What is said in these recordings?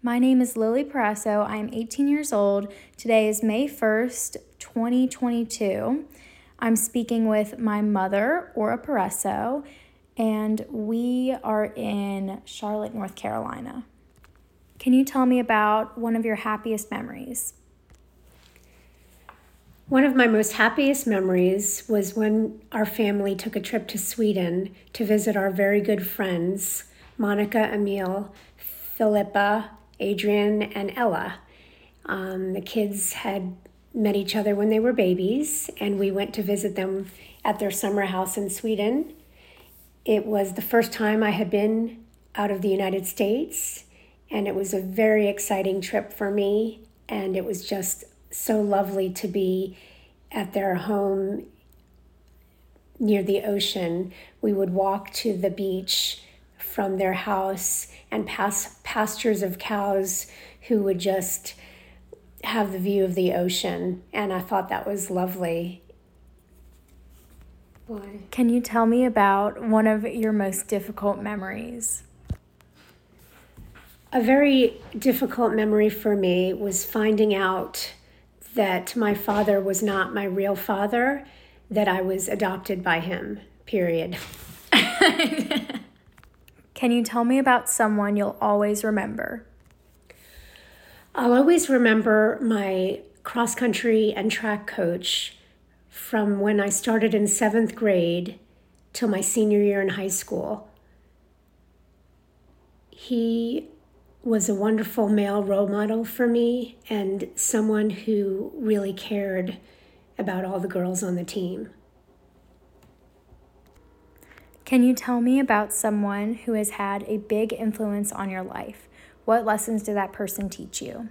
My name is Lily Parasso. I am 18 years old. Today is May 1st, 2022. I'm speaking with my mother, Aura Parasso, and we are in Charlotte, North Carolina. Can you tell me about one of your happiest memories? One of my most happiest memories was when our family took a trip to Sweden to visit our very good friends, Monica, Emil, Philippa, Adrian, and Ella. The kids had met each other when they were babies, and we went to visit them at their summer house in Sweden. It was the first time I had been out of the United States, and it was a very exciting trip for me, and it was just so lovely to be at their home near the ocean. We would walk to the beach from their house and pass pastures of cows who would just have the view of the ocean, and I thought that was lovely. Why? Can you tell me about one of your most difficult memories? A very difficult memory for me was finding out that my father was not my real father, that I was adopted by him, period. Can you tell me about someone you'll always remember? I'll always remember my cross-country and track coach from when I started in 7th grade till my senior year in high school. He was a wonderful male role model for me and someone who really cared about all the girls on the team. Can you tell me about someone who has had a big influence on your life? What lessons did that person teach you?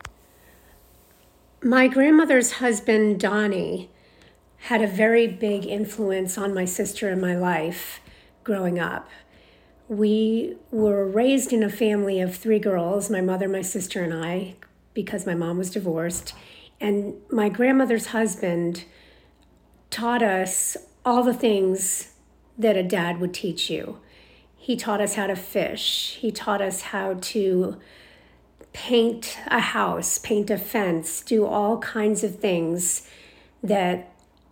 My grandmother's husband, Donnie, had a very big influence on my sister and my life growing up. We were raised in a family of 3 girls, my mother, my sister, and I, because my mom was divorced. And my grandmother's husband taught us all the things that a dad would teach you. He taught us how to fish. He taught us how to paint a house, paint a fence, do all kinds of things that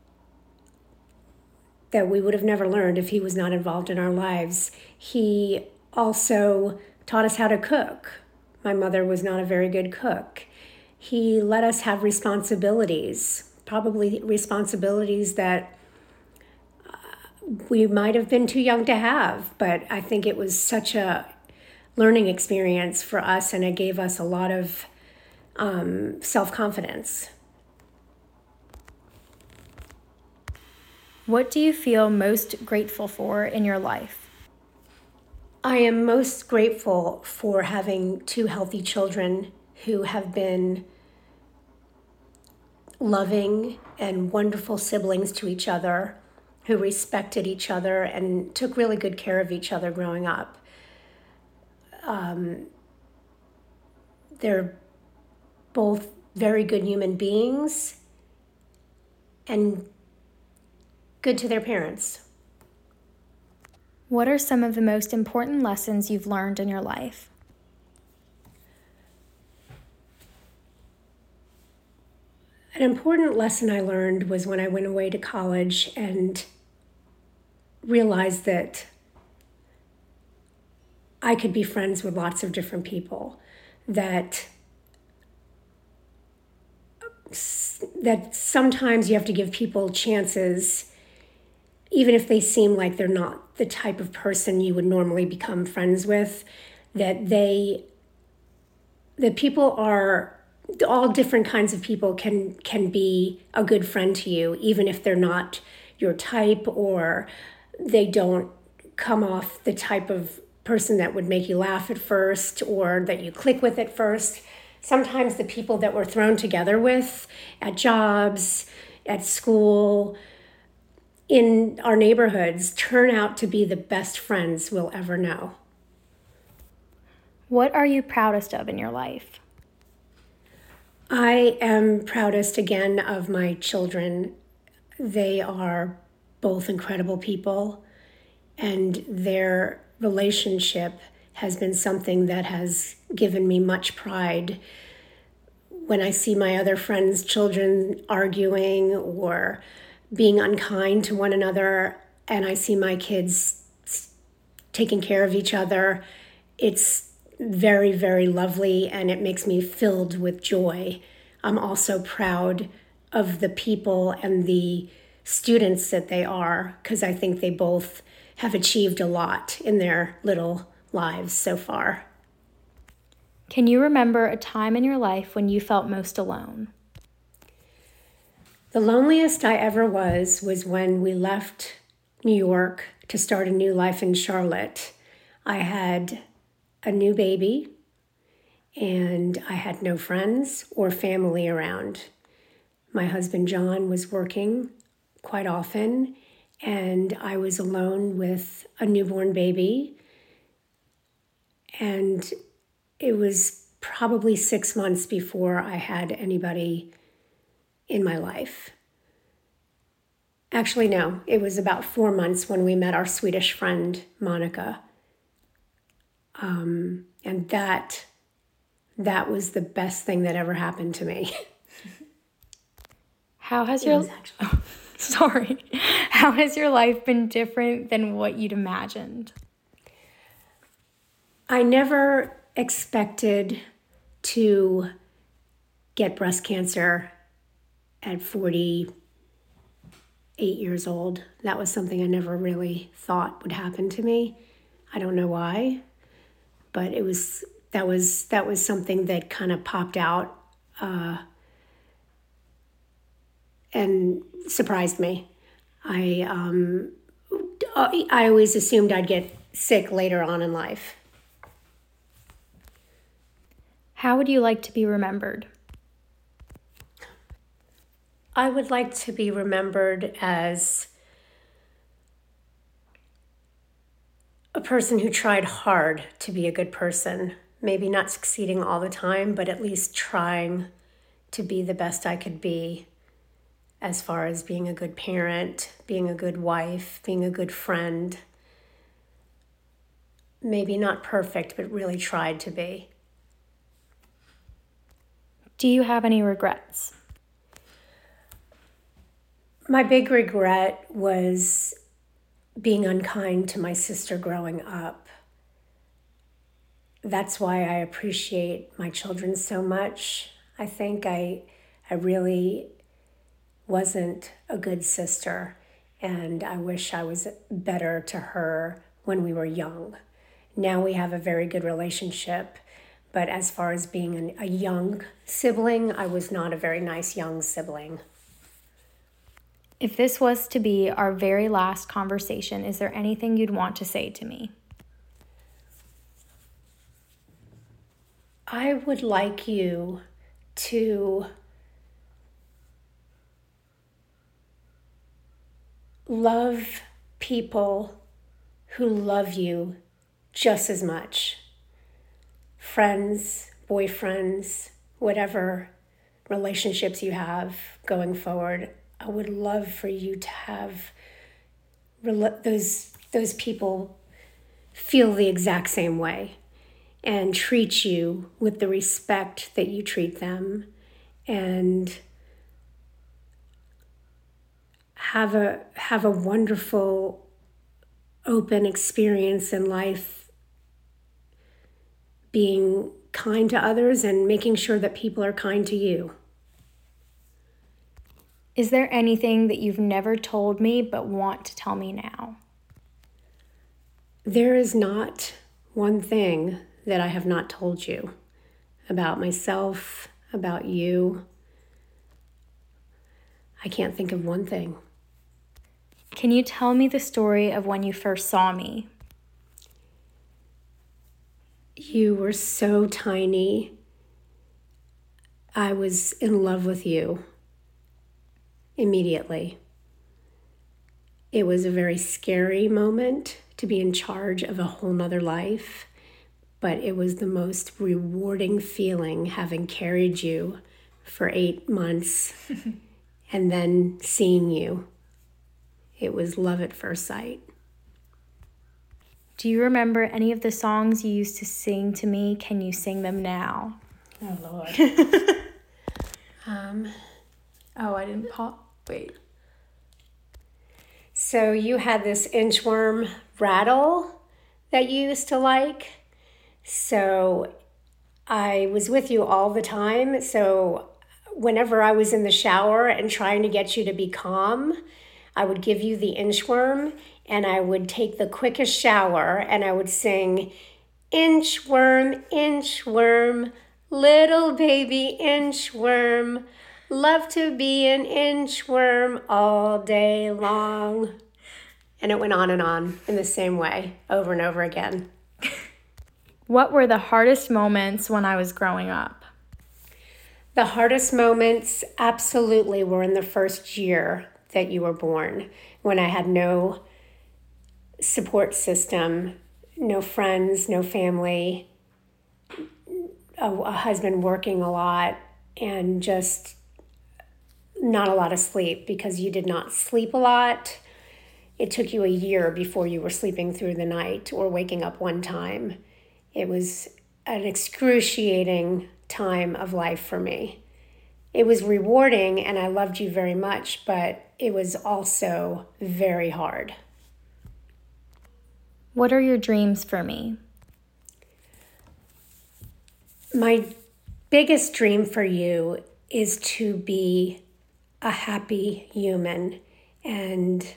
we would have never learned if he was not involved in our lives. He also taught us how to cook. My mother was not a very good cook. He let us have responsibilities, probably responsibilities that we might have been too young to have, but I think it was such a learning experience for us, and it gave us a lot of self-confidence. What do you feel most grateful for in your life? I am most grateful for having 2 healthy children who have been loving and wonderful siblings to each other, who respected each other and took really good care of each other growing up. They're both very good human beings and good to their parents. What are some of the most important lessons you've learned in your life? An important lesson I learned was when I went away to college and realized that I could be friends with lots of different people, that sometimes you have to give people chances, even if they seem like they're not the type of person you would normally become friends with, that people are, all different kinds of people can be a good friend to you, even if they're not your type or they don't come off the type of person that would make you laugh at first or that you click with at first. Sometimes the people that we're thrown together with at jobs, at school, in our neighborhoods turn out to be the best friends we'll ever know. What are you proudest of in your life? I am proudest again of my children. They are both incredible people, and their relationship has been something that has given me much pride. When I see my other friends' children arguing or being unkind to one another, and I see my kids taking care of each other, it's very, very lovely, and it makes me filled with joy. I'm also proud of the people and the students that they are, because I think they both have achieved a lot in their little lives so far. Can you remember a time in your life when you felt most alone? The loneliest I ever was when we left New York to start a new life in Charlotte. I had a new baby, and I had no friends or family around. My husband, John, was working quite often, and I was alone with a newborn baby. And it was probably 6 months before I had anybody in my life. Actually, no, it was about 4 months when we met our Swedish friend, Monica. And that was the best thing that ever happened to me. How has your life been different than what you'd imagined? I never expected to get breast cancer at 48 years old. That was something I never really thought would happen to me. I don't know why, but that was something that kind of popped out and surprised me. I always assumed I'd get sick later on in life. How would you like to be remembered? I would like to be remembered as a person who tried hard to be a good person. Maybe not succeeding all the time, but at least trying to be the best I could be as far as being a good parent, being a good wife, being a good friend. Maybe not perfect, but really tried to be. Do you have any regrets? My big regret was being unkind to my sister growing up. That's why I appreciate my children so much. I think I really wasn't a good sister, and I wish I was better to her when we were young. Now we have a very good relationship, but as far as being a young sibling, I was not a very nice young sibling. If this was to be our very last conversation, is there anything you'd want to say to me? I would like you to love people who love you just as much. Friends, boyfriends, whatever relationships you have going forward, I would love for you to have those people feel the exact same way and treat you with the respect that you treat them, and have a wonderful, open experience in life, being kind to others and making sure that people are kind to you. Is there anything that you've never told me but want to tell me now? There is not one thing that I have not told you about myself, about you. I can't think of one thing. Can you tell me the story of when you first saw me? You were so tiny. I was in love with you immediately. It was a very scary moment to be in charge of a whole nother life, but it was the most rewarding feeling having carried you for 8 months and then seeing you. It was love at first sight. Do you remember any of the songs you used to sing to me? Can you sing them now? Oh, Lord. Oh, I didn't pop. Wait. So you had this inchworm rattle that you used to like. So I was with you all the time. So whenever I was in the shower and trying to get you to be calm, I would give you the inchworm and I would take the quickest shower and I would sing, inchworm, inchworm, little baby inchworm, love to be an inchworm all day long. And it went on in the same way over and over again. What were the hardest moments when I was growing up? The hardest moments absolutely were in the first year that you were born, when I had no support system, no friends, no family, a husband working a lot, and just not a lot of sleep because you did not sleep a lot. It took you a year before you were sleeping through the night or waking up one time. It was an excruciating time of life for me. It was rewarding and I loved you very much, but it was also very hard. What are your dreams for me? My biggest dream for you is to be a happy human and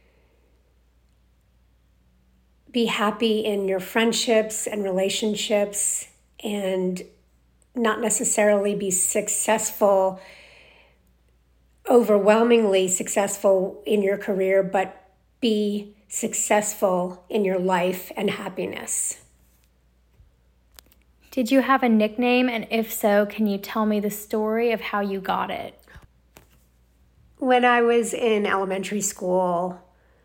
be happy in your friendships and relationships and not necessarily be successful, overwhelmingly successful in your career, but be successful in your life and happiness. Did you have a nickname? And if so, can you tell me the story of how you got it? When I was in elementary school,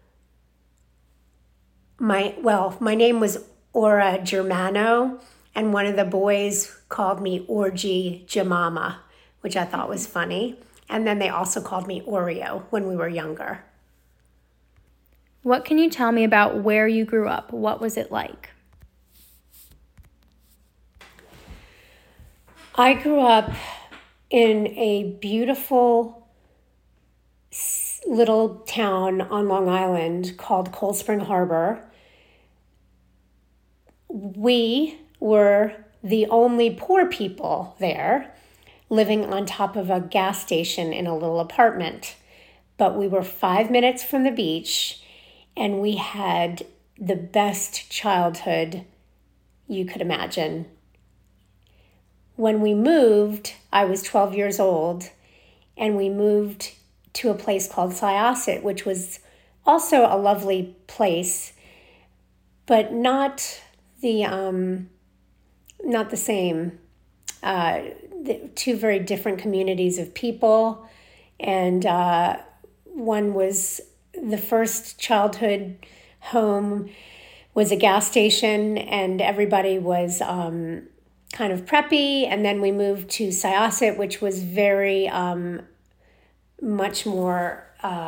my name was Aura Germano, and one of the boys called me Orgy Jamama, which I thought was funny. And then they also called me Oreo when we were younger. What can you tell me about where you grew up? What was it like? I grew up in a beautiful little town on Long Island called Cold Spring Harbor. We were the only poor people there, living on top of a gas station in a little apartment. But we were 5 minutes from the beach, and we had the best childhood you could imagine. When we moved, I was 12 years old, and we moved to a place called Syosset, which was also a lovely place, but not the same. Two very different communities of people, and one was the first childhood home was a gas station, and everybody was kind of preppy. And then we moved to Syosset, which was very much more.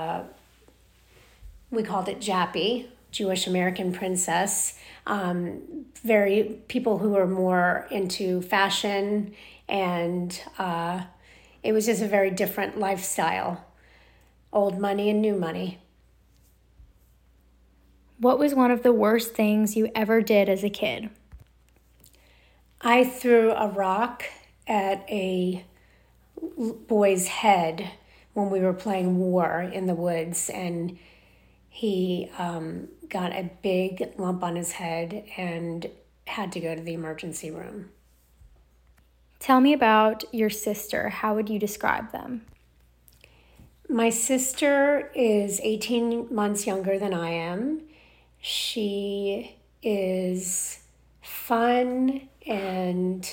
We called it Jappy, Jewish American Princess. Very people who were more into fashion, and it was just a very different lifestyle. Old money and new money. What was one of the worst things you ever did as a kid? I threw a rock at a boy's head when we were playing war in the woods, and he got a big lump on his head and had to go to the emergency room. Tell me about your sister. How would you describe them? My sister is 18 months younger than I am. She is fun and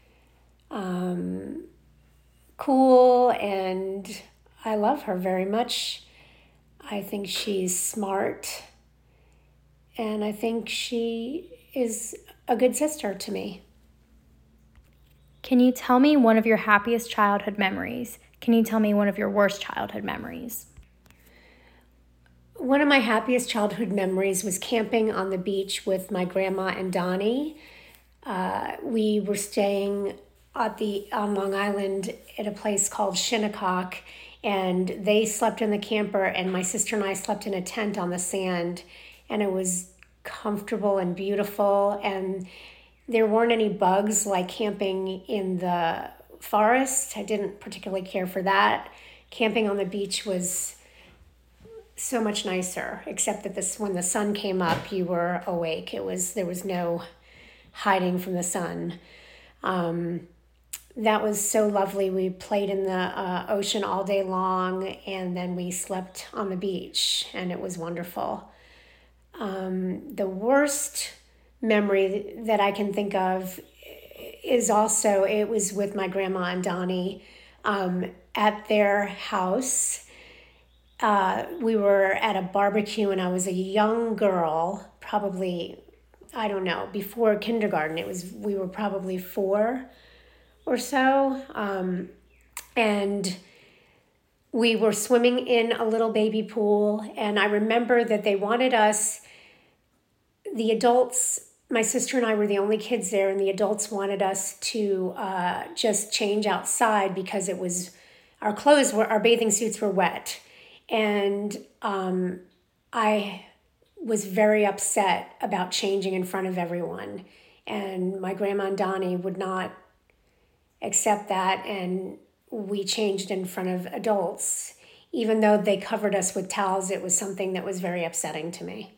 cool, and I love her very much. I think she's smart, and I think she is a good sister to me. Can you tell me one of your happiest childhood memories? Can you tell me one of your worst childhood memories? One of my happiest childhood memories was camping on the beach with my grandma and Donnie. We were staying on Long Island at a place called Shinnecock, and they slept in the camper, and my sister and I slept in a tent on the sand, and it was comfortable and beautiful, and there weren't any bugs like camping in the forest. I didn't particularly care for that. Camping on the beach was so much nicer, except that when the sun came up, you were awake. There was no hiding from the sun. That was so lovely. We played in the ocean all day long, and then we slept on the beach, and it was wonderful. The worst memory that I can think of is also, it was with my grandma and Donnie at their house. We were at a barbecue, and I was a young girl, probably, I don't know, before kindergarten. We were probably 4 or so. And we were swimming in a little baby pool. And I remember that they wanted us, the adults, my sister and I were the only kids there, and the adults wanted us to just change outside because our bathing suits were wet. And I was very upset about changing in front of everyone. And my grandma and Donnie would not accept that, and we changed in front of adults. Even though they covered us with towels, it was something that was very upsetting to me.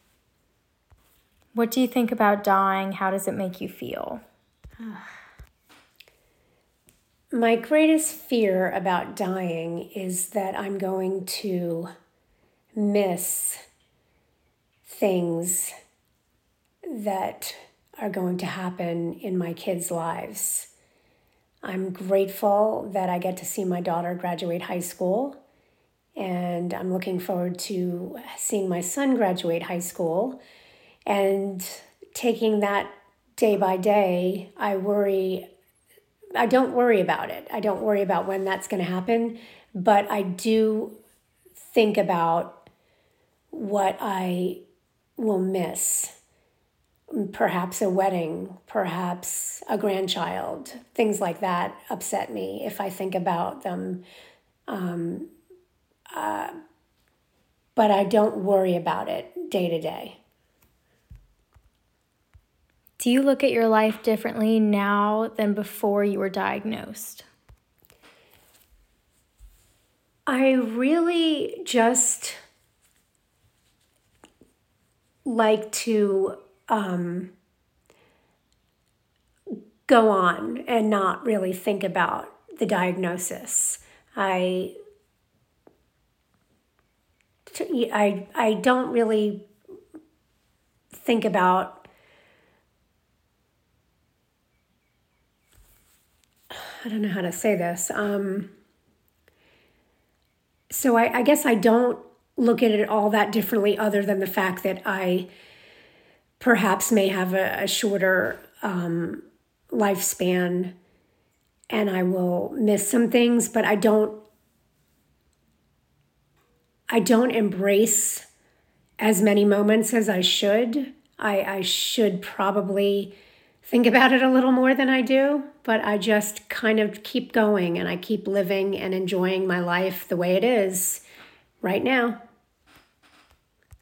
What do you think about dying? How does it make you feel? My greatest fear about dying is that I'm going to miss things that are going to happen in my kids' lives. I'm grateful that I get to see my daughter graduate high school, and I'm looking forward to seeing my son graduate high school. And taking that day by day, I don't worry about it. I don't worry about when that's going to happen, but I do think about what I will miss. Perhaps a wedding, perhaps a grandchild, things like that upset me if I think about them. But I don't worry about it day to day. Do you look at your life differently now than before you were diagnosed? I really just like to go on and not really think about the diagnosis. I don't really think about, I don't know how to say this. So I guess I don't look at it all that differently, other than the fact that I perhaps may have a shorter lifespan, and I will miss some things, but I don't embrace as many moments as I should. I should probably think about it a little more than I do, but I just kind of keep going, and I keep living and enjoying my life the way it is right now.